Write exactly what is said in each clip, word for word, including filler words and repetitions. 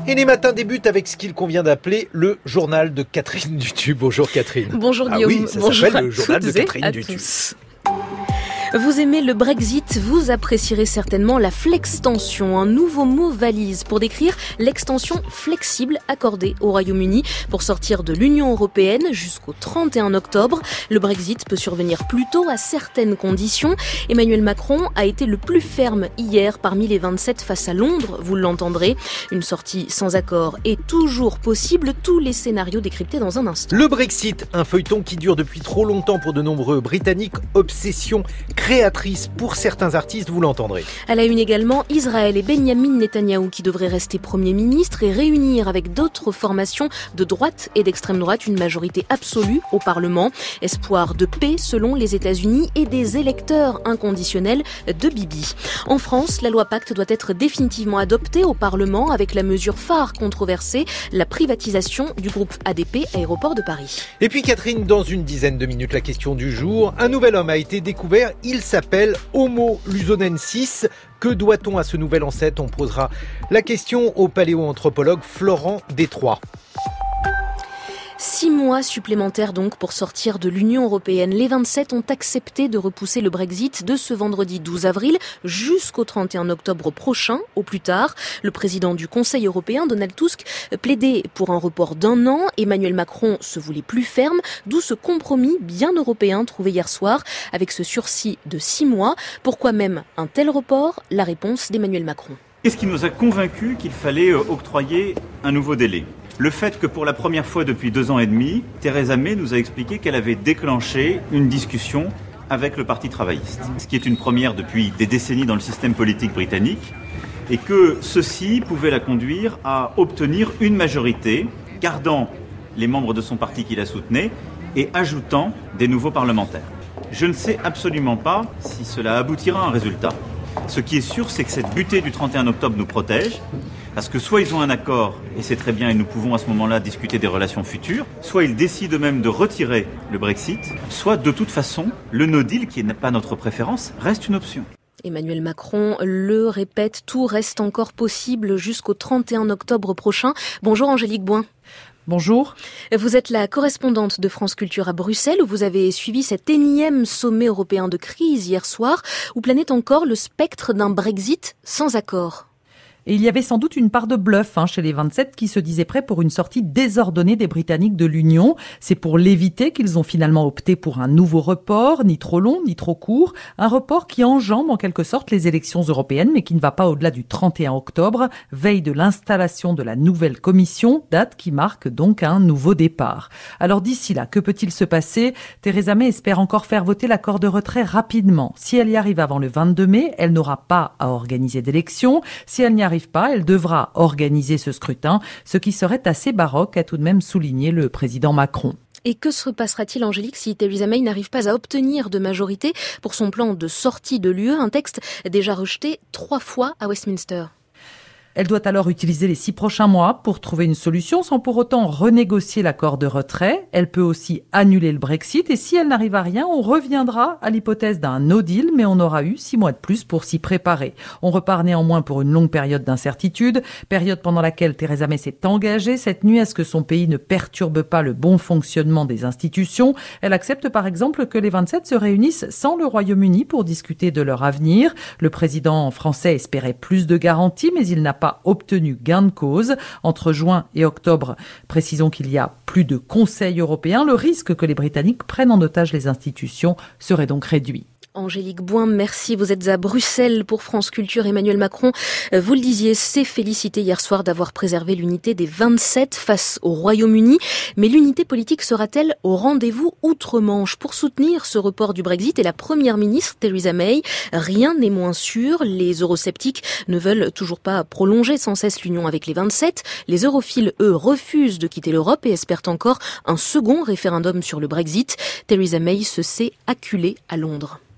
Et les matins débutent avec ce qu'il convient d'appeler le journal de Catherine Dutu. Bonjour Catherine. Bonjour ah Guillaume. Oui, ça Bonjour s'appelle le journal de Catherine Dutu. Tous. Vous aimez le Brexit, vous apprécierez certainement la flextension, un nouveau mot valise pour décrire l'extension flexible accordée au Royaume-Uni pour sortir de l'Union européenne jusqu'au trente et un octobre. Le Brexit peut survenir plus tôt à certaines conditions. Emmanuel Macron a été le plus ferme hier parmi les vingt-sept face à Londres, vous l'entendrez. Une sortie sans accord est toujours possible, tous les scénarios décryptés dans un instant. Le Brexit, un feuilleton qui dure depuis trop longtemps pour de nombreux Britanniques, obsession créatrice pour certains artistes, vous l'entendrez. À la une également, Israël et Benyamin Netanyahou qui devraient rester Premier ministre et réunir avec d'autres formations de droite et d'extrême droite une majorité absolue au Parlement. Espoir de paix selon les États-Unis et des électeurs inconditionnels de Bibi. En France, la loi Pacte doit être définitivement adoptée au Parlement avec la mesure phare controversée, la privatisation du groupe A D P Aéroports de Paris. Et puis Catherine, dans une dizaine de minutes, la question du jour. Un nouvel homme a été découvert. Il s'appelle Homo luzonensis. Que doit-on à ce nouvel ancêtre ? On posera la question au paléoanthropologue Florent Détroit. Six mois supplémentaires donc pour sortir de l'Union européenne. Les vingt-sept ont accepté de repousser le Brexit de ce vendredi douze avril jusqu'au trente et un octobre prochain, au plus tard. Le président du Conseil européen, Donald Tusk, plaidait pour un report d'un an. Emmanuel Macron se voulait plus ferme, d'où ce compromis bien européen trouvé hier soir avec ce sursis de six mois. Pourquoi même un tel report ? La réponse d'Emmanuel Macron. Qu'est-ce qui nous a convaincus qu'il fallait octroyer un nouveau délai ? Le fait que pour la première fois depuis deux ans et demi, Theresa May nous a expliqué qu'elle avait déclenché une discussion avec le Parti travailliste, ce qui est une première depuis des décennies dans le système politique britannique, et que ceci pouvait la conduire à obtenir une majorité, gardant les membres de son parti qui la soutenaient et ajoutant des nouveaux parlementaires. Je ne sais absolument pas si cela aboutira à un résultat. Ce qui est sûr, c'est que cette butée du trente et un octobre nous protège, parce que soit ils ont un accord, et c'est très bien, et nous pouvons à ce moment-là discuter des relations futures, soit ils décident eux-mêmes de retirer le Brexit, soit de toute façon, le no deal, qui n'est pas notre préférence, reste une option. Emmanuel Macron le répète, tout reste encore possible jusqu'au trente et un octobre prochain. Bonjour Angélique Boin. Bonjour. Vous êtes la correspondante de France Culture à Bruxelles où vous avez suivi cet énième sommet européen de crise hier soir où planait encore le spectre d'un Brexit sans accord. Et il y avait sans doute une part de bluff hein, chez les vingt-sept qui se disaient prêts pour une sortie désordonnée des Britanniques de l'Union. C'est pour l'éviter qu'ils ont finalement opté pour un nouveau report, ni trop long, ni trop court. Un report qui enjambe en quelque sorte les élections européennes, mais qui ne va pas au-delà du trente et un octobre, veille de l'installation de la nouvelle commission, date qui marque donc un nouveau départ. Alors d'ici là, que peut-il se passer ? Theresa May espère encore faire voter l'accord de retrait rapidement. Si elle y arrive avant le vingt-deux mai, elle n'aura pas à organiser d'élections. Si elle n'y arrive pas, elle devra organiser ce scrutin, ce qui serait assez baroque, a tout de même souligné le président Macron. Et que se passera-t-il, Angélique, si Theresa May n'arrive pas à obtenir de majorité pour son plan de sortie de l'U E, un texte déjà rejeté trois fois à Westminster ? Elle doit alors utiliser les six prochains mois pour trouver une solution sans pour autant renégocier l'accord de retrait. Elle peut aussi annuler le Brexit et si elle n'arrive à rien, on reviendra à l'hypothèse d'un no deal, mais on aura eu six mois de plus pour s'y préparer. On repart néanmoins pour une longue période d'incertitude, période pendant laquelle Theresa May s'est engagée cette nuit à ce que son pays ne perturbe pas le bon fonctionnement des institutions. Elle accepte par exemple que les vingt-sept se réunissent sans le Royaume-Uni pour discuter de leur avenir. Le président français espérait plus de garanties, mais il n'a pas obtenu gain de cause. Entre juin et octobre, précisons qu'il y a plus de Conseil européen. Le risque que les Britanniques prennent en otage les institutions serait donc réduit. Angélique Boin, merci. Vous êtes à Bruxelles pour France Culture. Emmanuel Macron, vous le disiez, s'est félicité hier soir d'avoir préservé l'unité des vingt-sept face au Royaume-Uni. Mais l'unité politique sera-t-elle au rendez-vous outre-Manche pour soutenir ce report du Brexit et la première ministre Theresa May ? Rien n'est moins sûr. Les eurosceptiques ne veulent toujours pas prolonger sans cesse l'union avec les vingt-sept. Les europhiles, eux, refusent de quitter l'Europe et espèrent encore un second référendum sur le Brexit. Theresa May se sait acculée à Londres.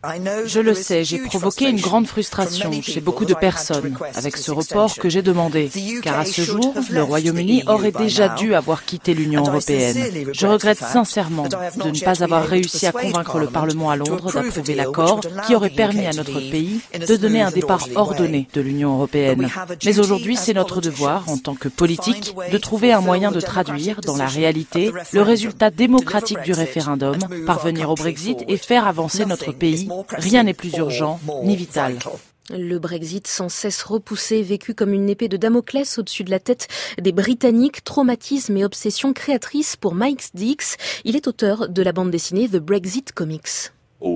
Je le sais, j'ai provoqué une grande frustration chez beaucoup de personnes avec ce report que j'ai demandé, car à ce jour, le Royaume-Uni aurait déjà dû avoir quitté l'Union européenne. Je regrette sincèrement de ne pas avoir réussi à convaincre le Parlement à Londres d'approuver l'accord qui aurait permis à notre pays de donner un départ ordonné de l'Union européenne. Mais aujourd'hui, c'est notre devoir, en tant que politique, de trouver un moyen de traduire dans la réalité le résultat démocratique du référendum, parvenir au Brexit et faire avancer notre pays. Rien n'est plus urgent ni vital. Le Brexit sans cesse repoussé, vécu comme une épée de Damoclès au-dessus de la tête des Britanniques, traumatisme et obsession créatrice pour Mike Dix. Il est auteur de la bande dessinée The Brexit Comics.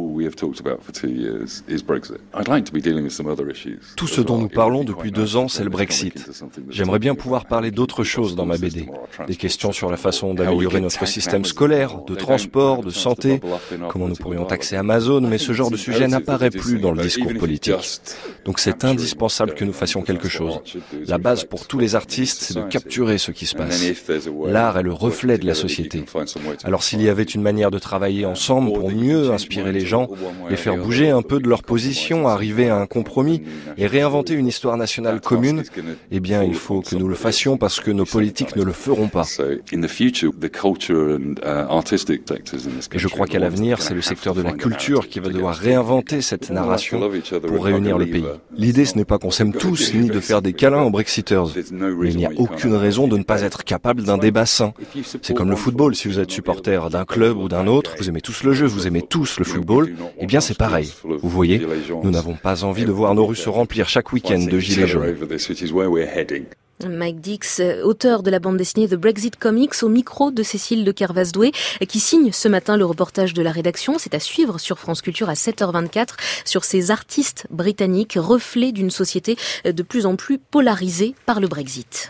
Tout ce dont nous parlons depuis deux ans, c'est le Brexit. J'aimerais bien pouvoir parler d'autres choses dans ma B D. Des questions sur la façon d'améliorer notre système scolaire, de transport, de santé, comment nous pourrions taxer Amazon, mais ce genre de sujet n'apparaît plus dans le discours politique. Donc c'est indispensable que nous fassions quelque chose. La base pour tous les artistes, c'est de capturer ce qui se passe. L'art est le reflet de la société. Alors s'il y avait une manière de travailler ensemble pour mieux inspirer les gens, les faire bouger un peu de leur position, arriver à un compromis et réinventer une histoire nationale commune, eh bien il faut que nous le fassions parce que nos politiques ne le feront pas. Et je crois qu'à l'avenir, c'est le secteur de la culture qui va devoir réinventer cette narration pour réunir le pays. L'idée, ce n'est pas qu'on s'aime tous, ni de faire des câlins aux Brexiters. Mais il n'y a aucune raison de ne pas être capable d'un débat sain. C'est comme le football, si vous êtes supporter d'un club ou d'un autre, vous aimez tous le jeu, vous aimez tous le football, eh bien c'est pareil. Vous voyez, nous n'avons pas envie de voir nos rues se remplir chaque week-end de gilets jaunes. Mike Dix, auteur de la bande dessinée The Brexit Comics, au micro de Cécile de Kervasdoué, qui signe ce matin le reportage de la rédaction. C'est à suivre sur France Culture à sept heures vingt-quatre sur ces artistes britanniques, reflets d'une société de plus en plus polarisée par le Brexit.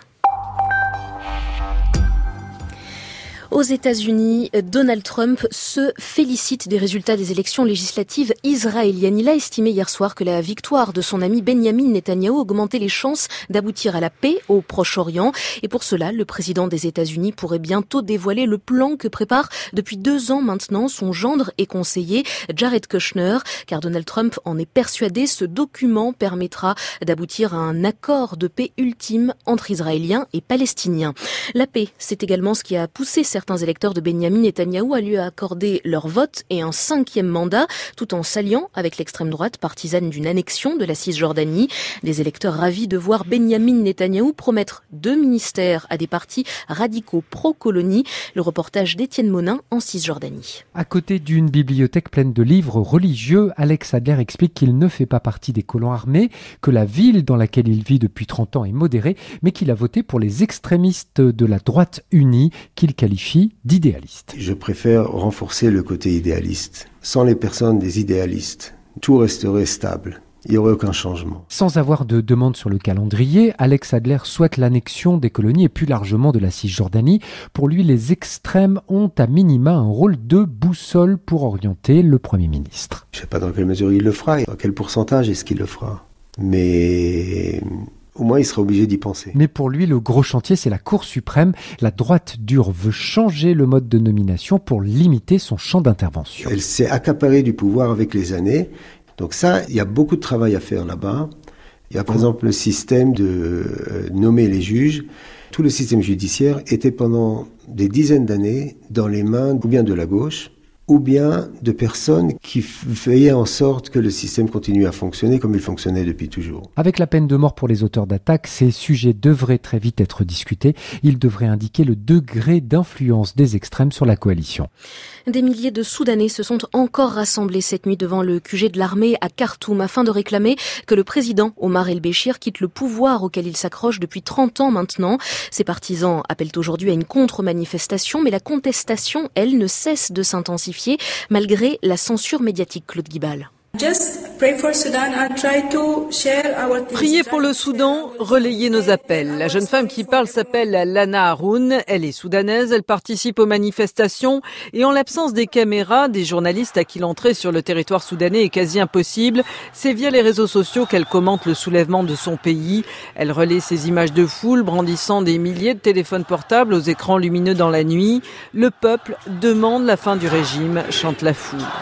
Aux États-Unis, Donald Trump se félicite des résultats des élections législatives israéliennes. Il a estimé hier soir que la victoire de son ami Benyamin Netanyahou augmentait les chances d'aboutir à la paix au Proche-Orient. Et pour cela, le président des États-Unis pourrait bientôt dévoiler le plan que prépare depuis deux ans maintenant son gendre et conseiller Jared Kushner. Car Donald Trump en est persuadé, ce document permettra d'aboutir à un accord de paix ultime entre Israéliens et Palestiniens. La paix, c'est également ce qui a poussé certains Certains électeurs de Benyamin Netanyahou à lui accorder leur vote et un cinquième mandat, tout en s'alliant avec l'extrême droite partisane d'une annexion de la Cisjordanie. Des électeurs ravis de voir Benyamin Netanyahou promettre deux ministères à des partis radicaux pro-colonie. Le reportage d'Étienne Monin en Cisjordanie. À côté d'une bibliothèque pleine de livres religieux, Alex Adler explique qu'il ne fait pas partie des colons armés, que la ville dans laquelle il vit depuis trente ans est modérée, mais qu'il a voté pour les extrémistes de la droite unie qu'il qualifie d'idéaliste. Je préfère renforcer le côté idéaliste. Sans les personnes des idéalistes, tout resterait stable. Il n'y aurait aucun changement. Sans avoir de demande sur le calendrier, Alex Adler souhaite l'annexion des colonies et plus largement de la Cisjordanie. Pour lui, les extrêmes ont à minima un rôle de boussole pour orienter le Premier ministre. Je ne sais pas dans quelle mesure il le fera et à quel pourcentage est-ce qu'il le fera. Mais au moins, il sera obligé d'y penser. Mais pour lui, le gros chantier, c'est la Cour suprême. La droite dure veut changer le mode de nomination pour limiter son champ d'intervention. Elle s'est accaparée du pouvoir avec les années. Donc ça, il y a beaucoup de travail à faire là-bas. Il y a par exemple le système de euh, nommer les juges. Tout le système judiciaire était pendant des dizaines d'années dans les mains ou bien de la gauche, ou bien de personnes qui faisaient en sorte que le système continue à fonctionner comme il fonctionnait depuis toujours. Avec la peine de mort pour les auteurs d'attaques, ces sujets devraient très vite être discutés. Ils devraient indiquer le degré d'influence des extrêmes sur la coalition. Des milliers de Soudanais se sont encore rassemblés cette nuit devant le Q G de l'armée à Khartoum afin de réclamer que le président Omar el-Béchir quitte le pouvoir auquel il s'accroche depuis trente ans maintenant. Ses partisans appellent aujourd'hui à une contre-manifestation, mais la contestation, elle, ne cesse de s'intensifier malgré la censure médiatique. Claude Guibal. Priez pour le Soudan, relayez nos appels. La jeune femme qui parle s'appelle Lana Haroun. Elle est soudanaise, elle participe aux manifestations et en l'absence des caméras, des journalistes à qui l'entrée sur le territoire soudanais est quasi impossible, c'est via les réseaux sociaux qu'elle commente le soulèvement de son pays. Elle relaie ces images de foule brandissant des milliers de téléphones portables aux écrans lumineux dans la nuit. Le peuple demande la fin du régime, chante la foule.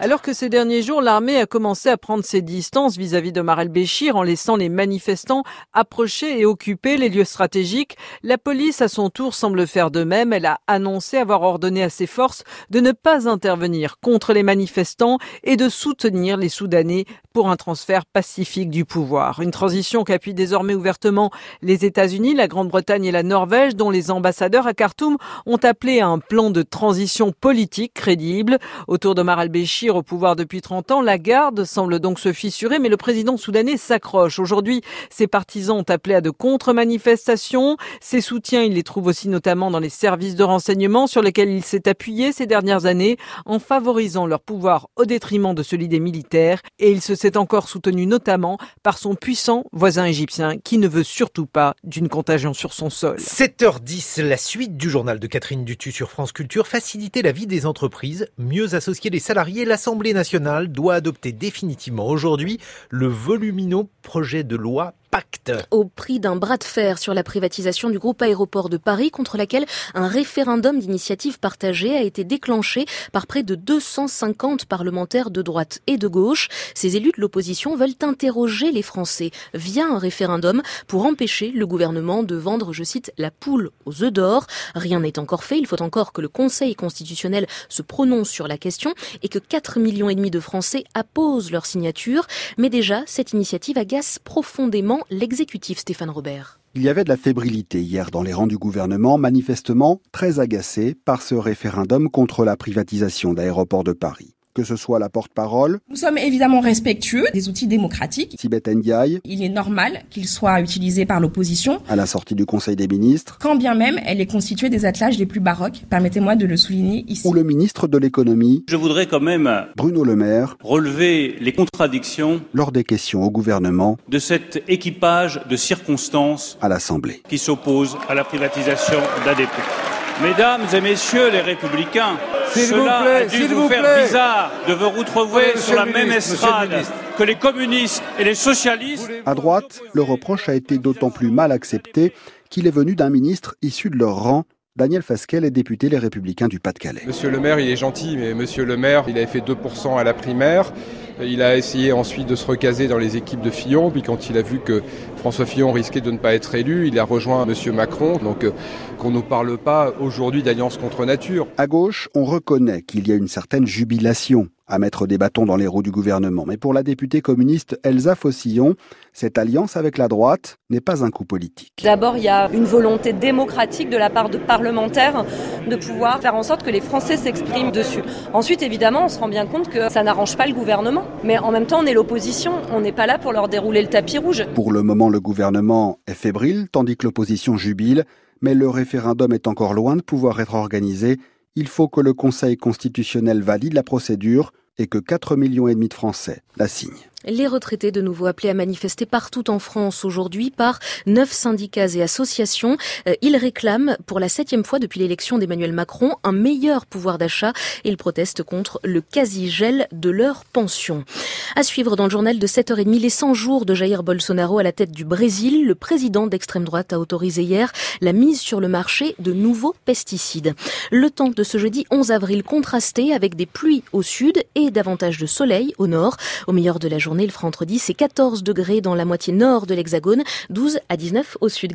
Alors que ces derniers jours, l'armée a commencé à prendre ses distances vis-à-vis d'Omar el-Béchir en laissant les manifestants approcher et occuper les lieux stratégiques, la police à son tour semble faire de même. Elle a annoncé avoir ordonné à ses forces de ne pas intervenir contre les manifestants et de soutenir les Soudanais pour un transfert pacifique du pouvoir. Une transition qu'appuient désormais ouvertement les États-Unis, la Grande-Bretagne et la Norvège, dont les ambassadeurs à Khartoum ont appelé à un plan de transition politique crédible. Autour d'Omar el-Béchir au pouvoir depuis trente ans, la garde semble donc se fissurer, mais le président soudanais s'accroche. Aujourd'hui, ses partisans ont appelé à de contre-manifestations. Ses soutiens, il les trouve aussi notamment dans les services de renseignement sur lesquels il s'est appuyé ces dernières années en favorisant leur pouvoir au détriment de celui des militaires. Et il se s'est encore soutenu notamment par son puissant voisin égyptien qui ne veut surtout pas d'une contagion sur son sol. sept heures dix, la suite du journal de Catherine Dutu sur France Culture. Faciliter la vie des entreprises, mieux associer les salariés. L'Assemblée nationale doit adopter définitivement aujourd'hui le volumineux projet de loi Pacte. Au prix d'un bras de fer sur la privatisation du groupe Aéroports de Paris, contre laquelle un référendum d'initiative partagée a été déclenché par près de deux cent cinquante parlementaires de droite et de gauche. Ces élus de l'opposition veulent interroger les Français via un référendum pour empêcher le gouvernement de vendre, je cite, la poule aux œufs d'or. Rien n'est encore fait. Il faut encore que le Conseil constitutionnel se prononce sur la question et que quatre millions et demi de Français apposent leur signature. Mais déjà, cette initiative agace profondément l'exécutif. Stéphane Robert. Il y avait de la fébrilité hier dans les rangs du gouvernement, manifestement très agacé par ce référendum contre la privatisation d'Aéroports de Paris. Que ce soit la porte-parole. Nous sommes évidemment respectueux des outils démocratiques. Sibeth Ndiaye. Il est normal qu'il soit utilisé par l'opposition. À la sortie du Conseil des ministres. Quand bien même elle est constituée des attelages les plus baroques, permettez-moi de le souligner ici. Ou le ministre de l'économie. Je voudrais quand même, Bruno Le Maire, relever les contradictions lors des questions au gouvernement de cet équipage de circonstances à l'Assemblée qui s'oppose à la privatisation d'A D P. Mesdames et messieurs les Républicains, s'il cela vous plaît, a dû s'il vous, vous faire plaît. bizarre de vous retrouver oui, sur la le même ministre, estrade le que les communistes et les socialistes. À droite, le reproche a été d'autant plus mal accepté qu'il est venu d'un ministre issu de leur rang. Daniel Fasquelle est député Les Républicains du Pas-de-Calais. Monsieur le maire, il est gentil, mais monsieur le maire, il avait fait deux pour cent à la primaire. Il a essayé ensuite de se recaser dans les équipes de Fillon. Puis quand il a vu que François Fillon risquait de ne pas être élu, il a rejoint monsieur Macron. Donc euh, qu'on ne nous parle pas aujourd'hui d'alliance contre nature. À gauche, on reconnaît qu'il y a une certaine jubilation à mettre des bâtons dans les roues du gouvernement. Mais pour la députée communiste Elsa Fossillon, cette alliance avec la droite n'est pas un coup politique. D'abord, il y a une volonté démocratique de la part de parlementaires de pouvoir faire en sorte que les Français s'expriment dessus. Ensuite, évidemment, on se rend bien compte que ça n'arrange pas le gouvernement. Mais en même temps, on est l'opposition, on n'est pas là pour leur dérouler le tapis rouge. Pour le moment, le gouvernement est fébrile, tandis que l'opposition jubile. Mais le référendum est encore loin de pouvoir être organisé. Il faut que le Conseil constitutionnel valide la procédure et que quatre millions et demi de Français la signent. Les retraités de nouveau appelés à manifester partout en France aujourd'hui par neuf syndicats et associations. Ils réclament pour la septième fois depuis l'élection d'Emmanuel Macron un meilleur pouvoir d'achat et ils protestent contre le quasi-gel de leur pension. À suivre dans le journal de sept heures trente, les cent jours de Jair Bolsonaro à la tête du Brésil. Le président d'extrême droite a autorisé hier la mise sur le marché de nouveaux pesticides. Le temps de ce jeudi onze avril contrasté avec des pluies au sud et davantage de soleil au nord. Au meilleur de la journée, il fera entre dix et quatorze degrés dans la moitié nord de l'Hexagone, douze à dix-neuf au sud.